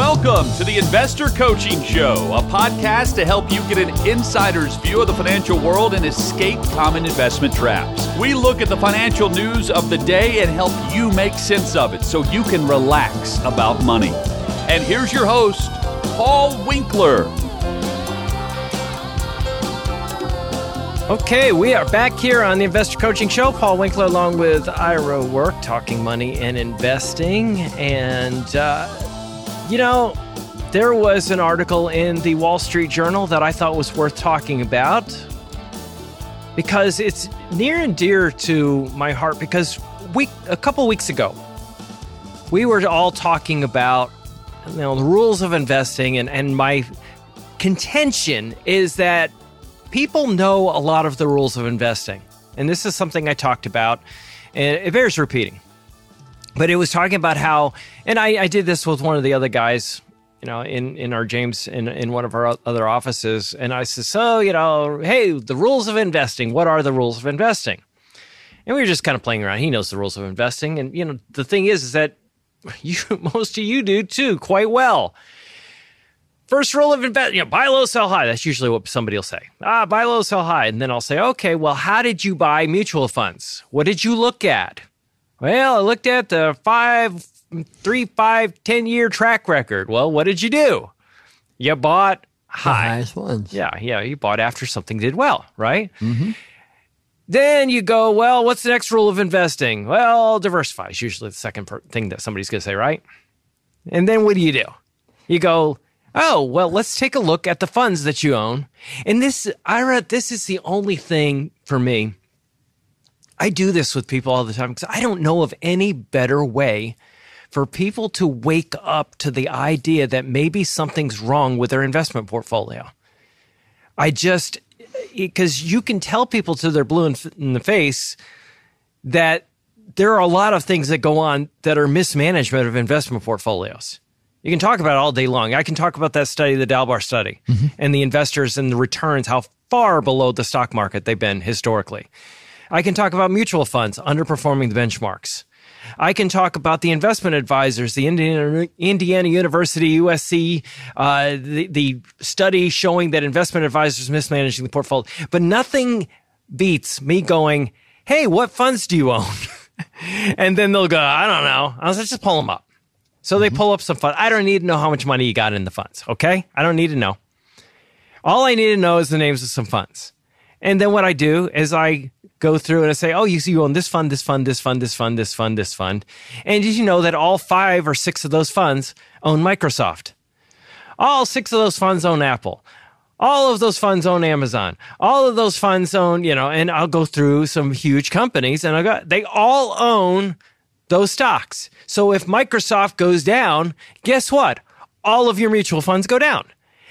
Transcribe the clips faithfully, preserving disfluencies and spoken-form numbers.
Welcome to the Investor Coaching Show, a podcast to help you get an insider's view of the financial world and escape common investment traps. We look at the financial news of the day and help you make sense of it so you can relax about money. And here's your host, Paul Winkler. Okay, we are back here on the Investor Coaching Show. Paul Winkler along with Ira Work, talking money and investing. And, uh, you know, there was an article in the Wall Street Journal that I thought was worth talking about because it's near and dear to my heart. Because we, a couple weeks ago, we were all talking about, you know, the rules of investing. And, and my contention is that people know a lot of the rules of investing. And this is something I talked about, and it bears repeating. But it was talking about how, and I, I did this with one of the other guys, you know, in, in our James, in, in one of our other offices. And I said, so, you know, hey, the rules of investing, what are the rules of investing? And we were just kind of playing around. He knows the rules of investing. And, you know, the thing is, is that you, most of you do too, quite well. First rule of investing, you know, buy low, sell high. That's usually what somebody will say. Ah, buy low, sell high. And then I'll say, okay, well, how did you buy mutual funds? What did you look at? Well, I looked at the five, three, five, ten-year track record. Well, what did you do? You bought high. The highest ones. Yeah, yeah, you bought after something did well, right? Mm-hmm. Then you go, well, what's the next rule of investing? Well, diversify is usually the second per- thing that somebody's going to say, right? And then what do you do? You go, oh, well, let's take a look at the funds that you own. And this, Ira, this is the only thing for me. I do this with people all the time because I don't know of any better way for people to wake up to the idea that maybe something's wrong with their investment portfolio. I just, because you can tell people till they're blue in, in the face that there are a lot of things that go on that are mismanagement of investment portfolios. You can talk about it all day long. I can talk about that study, the Dalbar study, mm-hmm. and the investors and the returns, how far below the stock market they've been historically. I can talk about mutual funds underperforming the benchmarks. I can talk about the investment advisors, the Indiana, Indiana University, U S C, uh, the, the study showing that investment advisors mismanaging the portfolio. But nothing beats me going, hey, what funds do you own? And then they'll go, I don't know. I was like, just pull them up. So they mm-hmm. pull up some funds. I don't need to know how much money you got in the funds, okay? I don't need to know. All I need to know is the names of some funds. And then what I do is I go through and I say, oh, you see, you own this fund, this fund, this fund, this fund, this fund, this fund. And did you know that all five or six of those funds own Microsoft? All six of those funds own Apple. All of those funds own Amazon. All of those funds own, you know, and I'll go through some huge companies and I go, they all own those stocks. So if Microsoft goes down, guess what? All of your mutual funds go down.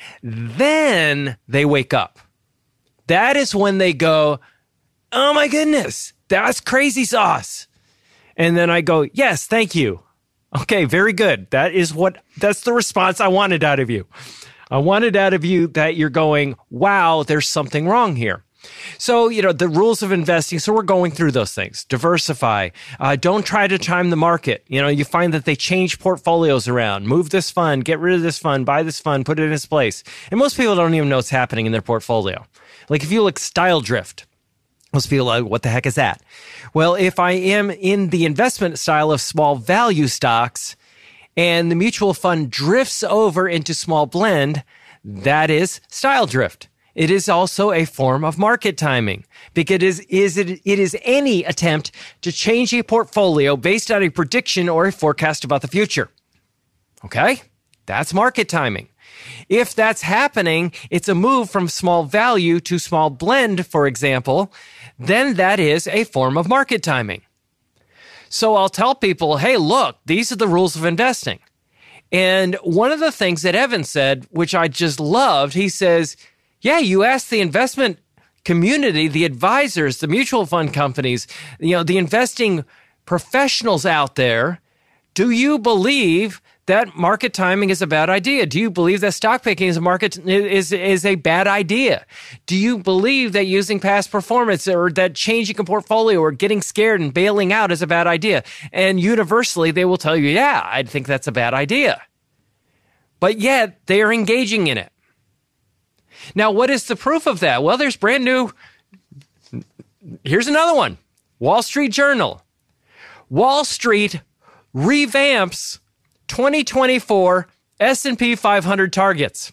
Then they wake up. That is when they go, oh my goodness, that's crazy sauce. And then I go, yes, thank you. Okay, very good. That is what, that's the response I wanted out of you. I wanted out of you that you're going, wow, there's something wrong here. So, you know, the rules of investing, so we're going through those things. Diversify. Uh, don't try to time the market. You know, you find that they change portfolios around. Move this fund, get rid of this fund, buy this fund, put it in its place. And most people don't even know what's happening in their portfolio. Like if you look style drift, most people are like, what the heck is that? Well, if I am in the investment style of small value stocks and the mutual fund drifts over into small blend, that is style drift. It is also a form of market timing because it is, is it, it is any attempt to change a portfolio based on a prediction or a forecast about the future. Okay? That's market timing. If that's happening, it's a move from small value to small blend, for example, then that is a form of market timing. So I'll tell people, hey, look, these are the rules of investing. And one of the things that Evan said, which I just loved, he says, yeah, you ask the investment community, the advisors, the mutual fund companies, you know, the investing professionals out there, do you believe that market timing is a bad idea? Do you believe that stock picking is a market is is a bad idea? Do you believe that using past performance or that changing a portfolio or getting scared and bailing out is a bad idea? And universally, they will tell you, yeah, I think that's a bad idea. but yet they are engaging in it. Now, what is the proof of that? Well, there's brand new. Here's another one. Wall Street Journal. Wall Street revamps twenty twenty-four S and P five hundred targets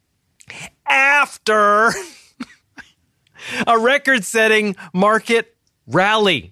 after a record-setting market rally.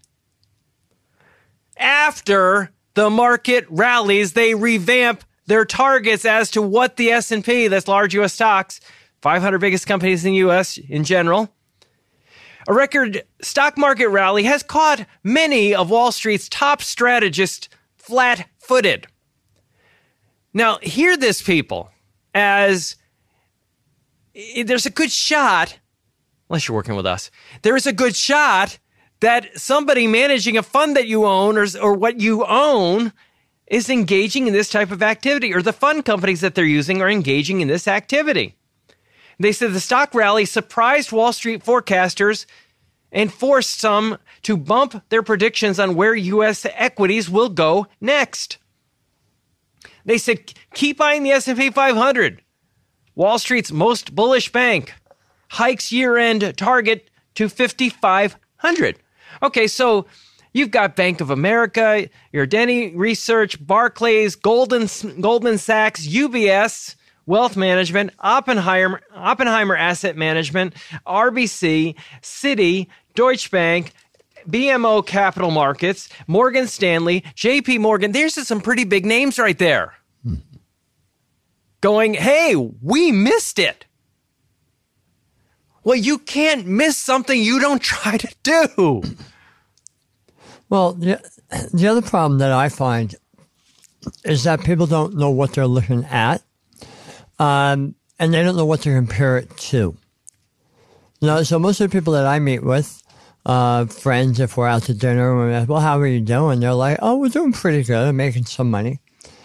After the market rallies, they revamp their targets as to what the S and P, that's large U S stocks, five hundred biggest companies in the U S in general. A record stock market rally has caught many of Wall Street's top strategists flat-footed. Now, hear this, people, as there's a good shot, unless you're working with us, there is a good shot that somebody managing a fund that you own or, or what you own is engaging in this type of activity, or the fund companies that they're using are engaging in this activity. They said the stock rally surprised Wall Street forecasters and forced some to bump their predictions on where U S equities will go next. They said, keep buying the S and P five hundred. Wall Street's most bullish bank hikes year-end target to fifty-five hundred. Okay, so you've got Bank of America, your Denny Research, Barclays, Goldman, Goldman Sachs, U B S, Wealth Management, Oppenheimer, Oppenheimer Asset Management, R B C, Citi, Deutsche Bank, B M O Capital Markets, Morgan Stanley, J P Morgan. There's some pretty big names right there. Hmm. Going, hey, we missed it. Well, you can't miss something you don't try to do. Well, the, the other problem that I find is that people don't know what they're looking at. Um, and they don't know what to compare it to. You know, so most of the people that I meet with, uh, friends, if we're out to dinner, we're like, well, how are you doing? They're like, oh, we're doing pretty good. I'm making some money.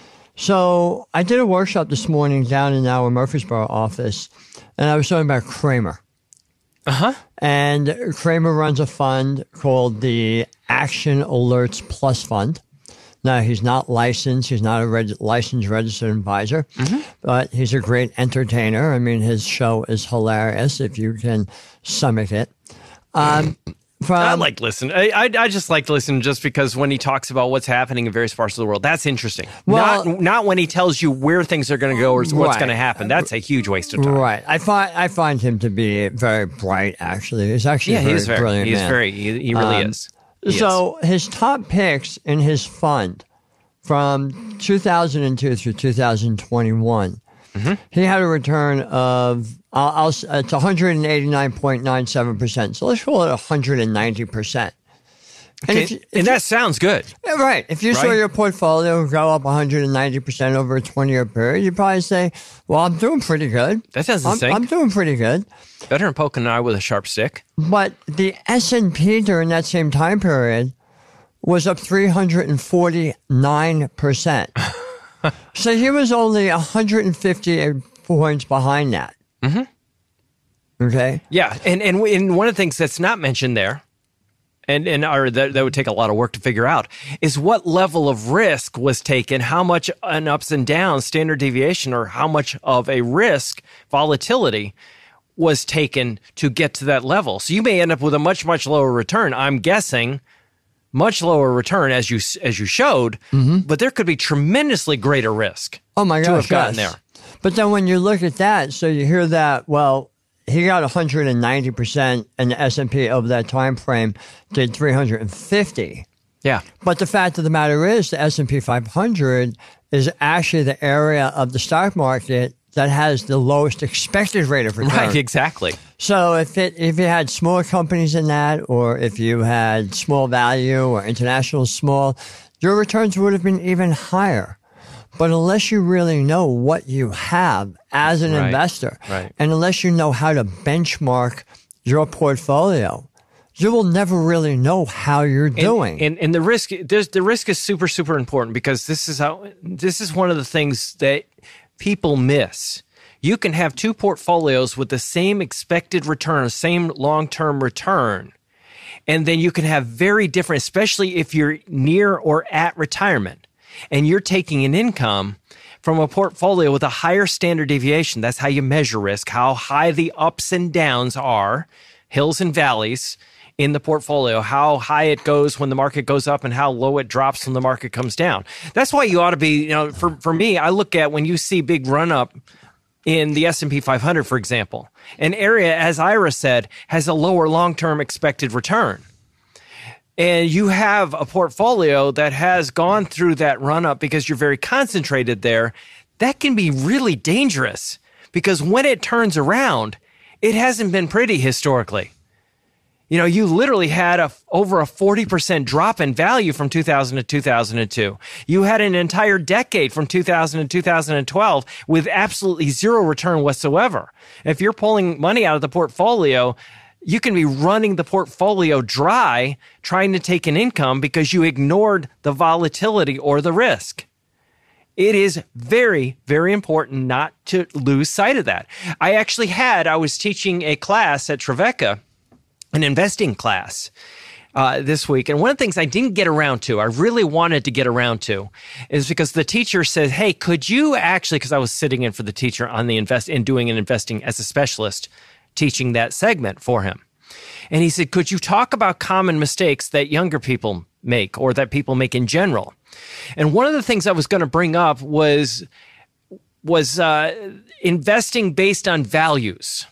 So I did a workshop this morning down in our Murfreesboro office, and I was talking about Kramer. Uh-huh. And Kramer runs a fund called the Action Alerts Plus Fund. Now, he's not licensed. He's not a reg- licensed registered advisor, mm-hmm. but he's a great entertainer. I mean, his show is hilarious if you can stomach it. Um, from, I like listen. I, I I just like to listen just because when he talks about what's happening in various parts of the world, that's interesting. Well, not not when he tells you where things are going to go or what's right. going to happen. That's a huge waste of time. Right. I find I find him to be very bright. Actually, he's actually yeah, a very he's very brilliant he's man. very he, he really um, is. He so is. His top picks in his fund from two thousand two through two thousand twenty-one, mm-hmm. he had a return of I'll, I'll, it's one hundred eighty-nine point nine seven percent. So let's call it one hundred ninety percent. And, okay. if, if and that you, sounds good. Yeah, right. If you right? saw your portfolio go up one hundred ninety percent over a twenty-year period, you'd probably say, well, I'm doing pretty good. That doesn't I'm, sink. I'm doing pretty good. Better than poking an eye with a sharp stick. But the S and P during that same time period was up three hundred forty-nine percent. So he was only one hundred fifty points behind that. Mm-hmm. Okay? Yeah, and, and and one of the things that's not mentioned there, and, and or that, that would take a lot of work to figure out, is what level of risk was taken, how much an ups and downs, standard deviation, or how much of a risk, volatility, was taken to get to that level. So you may end up with a much, much lower return. I'm guessing much lower return as you as you showed, mm-hmm. but there could be tremendously greater risk. Oh my gosh, to have gotten yes. there. But then when you look at that, so you hear that, well, he got one hundred ninety percent and the S and P over that time frame did three hundred fifty. Yeah. But the fact of the matter is the S and P five hundred is actually the area of the stock market that has the lowest expected rate of return. Right, exactly. So if it if you had smaller companies in that, or if you had small value or international small, your returns would have been even higher. But unless you really know what you have as an right. investor, right. and unless you know how to benchmark your portfolio, you will never really know how you're doing. And, and, and the risk, there's, the risk is super, super important, because this is how this is one of the things that people miss. You can have two portfolios with the same expected return, same long-term return, and then you can have very different, especially if you're near or at retirement, and you're taking an income from a portfolio with a higher standard deviation. That's how you measure risk, how high the ups and downs are, hills and valleys in the portfolio, how high it goes when the market goes up and how low it drops when the market comes down. That's why you ought to be, you know, for, for me, I look at when you see big run up in the S and P five hundred, for example, an area, as Ira said, has a lower long-term expected return. And you have a portfolio that has gone through that run up because you're very concentrated there. That can be really dangerous because when it turns around, it hasn't been pretty historically. You know, you literally had a, over a forty percent drop in value from two thousand to two thousand two. You had an entire decade from two thousand to two thousand twelve with absolutely zero return whatsoever. If you're pulling money out of the portfolio, you can be running the portfolio dry trying to take an income because you ignored the volatility or the risk. It is very, very important not to lose sight of that. I actually had, I was teaching a class at Trevecca, an investing class uh, this week. And one of the things I didn't get around to, I really wanted to get around to, is because the teacher said, hey, could you actually, because I was sitting in for the teacher on the invest in doing an investing as a specialist, teaching that segment for him. And he said, could you talk about common mistakes that younger people make or that people make in general? And one of the things I was going to bring up was, was uh, investing based on values.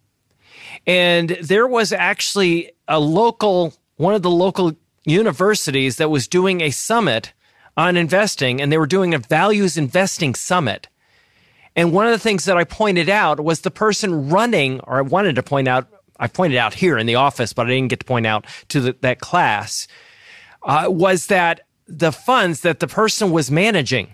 And there was actually a local, one of the local universities that was doing a summit on investing, and they were doing a values investing summit. And one of the things that I pointed out was the person running, or I wanted to point out, I pointed out here in the office, but I didn't get to point out to the, that class, uh, was that the funds that the person was managing,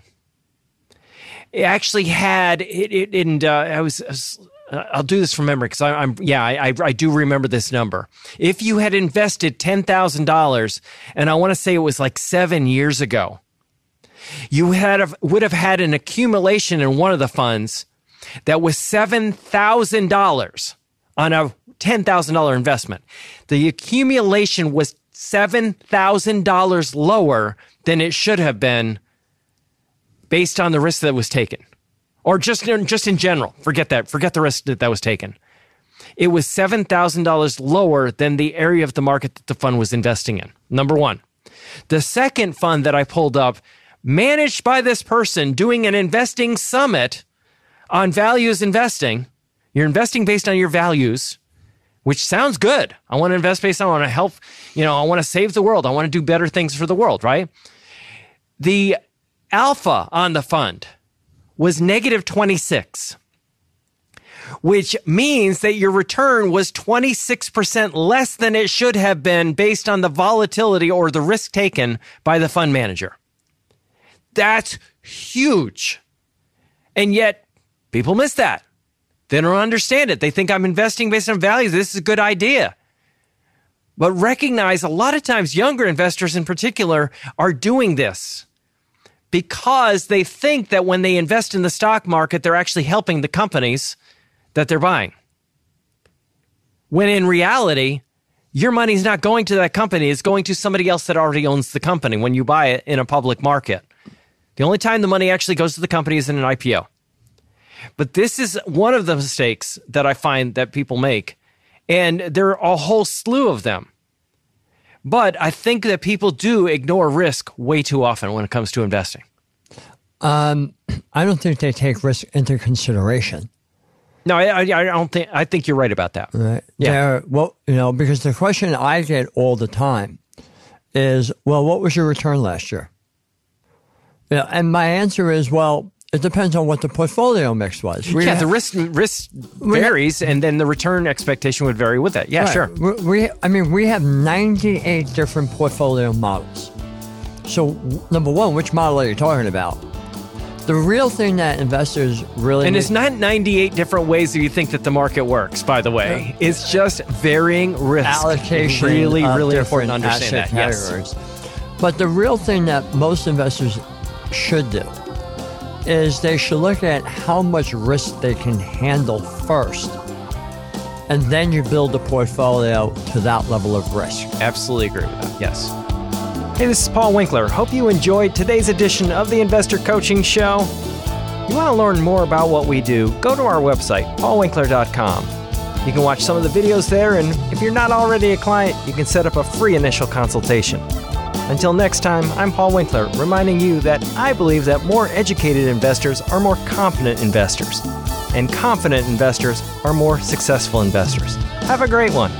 it actually had, it, it and uh, I was, I was I'll do this from memory because I'm, yeah, I, I do remember this number. If you had invested ten thousand dollars, and I want to say it was like seven years ago, you had would have had an accumulation in one of the funds that was seven thousand dollars on a ten thousand dollars investment. The accumulation was seven thousand dollars lower than it should have been based on the risk that was taken. Or just, just in general, forget that, forget the risk that, that was taken. It was seven thousand dollars lower than the area of the market that the fund was investing in, number one. The second fund that I pulled up, managed by this person doing an investing summit on values investing. You're investing based on your values, which sounds good. I want to invest based on, I want to help, you know, I want to save the world. I want to do better things for the world, right? The alpha on the fund was negative twenty-six, which means that your return was twenty-six percent less than it should have been based on the volatility or the risk taken by the fund manager. That's huge. And yet people miss that. They don't understand it. They think I'm investing based on values. This is a good idea. But recognize a lot of times younger investors in particular are doing this because they think that when they invest in the stock market, they're actually helping the companies that they're buying. When in reality, your money's not going to that company. It's going to somebody else that already owns the company when you buy it in a public market. The only time the money actually goes to the company is in an I P O. But this is one of the mistakes that I find that people make. And there are a whole slew of them. But I think that people do ignore risk way too often when it comes to investing. Um, I don't think they take risk into consideration. No, I, I, I don't think. I think you're right about that. Right? Yeah. They're, well, you know, because the question I get all the time is, "Well, what was your return last year?" Yeah, and my answer is, "Well, it depends on what the portfolio mix was." We yeah, have, the risk risk varies, and then the return expectation would vary with it. Yeah, right. sure. We, we, I mean, we have ninety-eight different portfolio models. So, number one, which model are you talking about? The real thing that investors really and need, it's not ninety-eight different ways that you think that the market works. By the way, yeah. It's just varying risk allocation. Really, of really important to understand asset that. Categories. Yes. But the real thing that most investors should do is they should look at how much risk they can handle first. And then you build a portfolio to that level of risk. Absolutely agree with that. Yes. Hey, this is Paul Winkler. Hope you enjoyed today's edition of the Investor Coaching Show. You want to learn more about what we do, go to our website, paul winkler dot com. You can watch some of the videos there, and if you're not already a client, you can set up a free initial consultation. Until next time, I'm Paul Winkler, reminding you that I believe that more educated investors are more confident investors, and confident investors are more successful investors. Have a great one.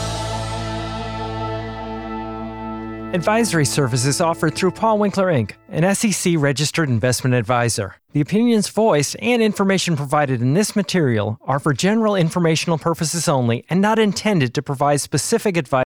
Advisory services offered through Paul Winkler, Incorporated, an S E C-registered investment advisor. The opinions voiced and information provided in this material are for general informational purposes only and not intended to provide specific advice